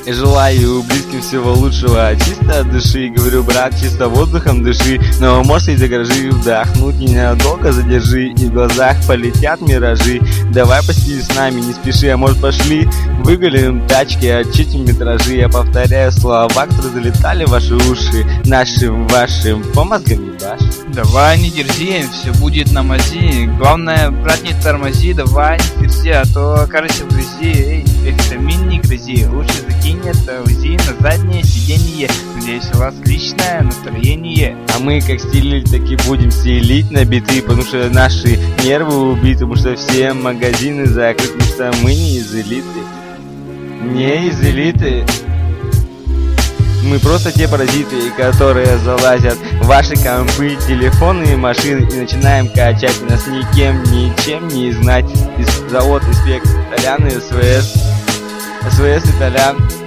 И желаю близким всего лучшего. Чисто от души, говорю, брат, чисто воздухом дыши. Но можешь из-за гаражи вдохнуть, ненадолго задержи. И в глазах полетят миражи. Давай посиди с нами, не спеши, а может пошли выгулим тачки, очистим метражи. Я повторяю слова, которые залетали в ваши уши. Нашим, вашим, по мозгам ебашь. Давай не дерзи, все будет на мази. Главное, брат, не тормози. Давай не дерзи, а то окажешься в грязи. Эй, экстрамин не грызи. Лучше закинь это УЗИ на заднее сиденье. Надеюсь, у вас отличное настроение. А мы как стелили, так и будем стелить на биты. Потому что наши нервы убиты. Потому что все магазины закрыты. Потому что мы не из элиты. Не из элиты. Мы просто те паразиты, которые залазят в ваши компы, телефоны и машины и начинаем качать. Нас никем, ничем не изгнать. Завод, Инспект, Итальян и СВС. СВС, Итальян.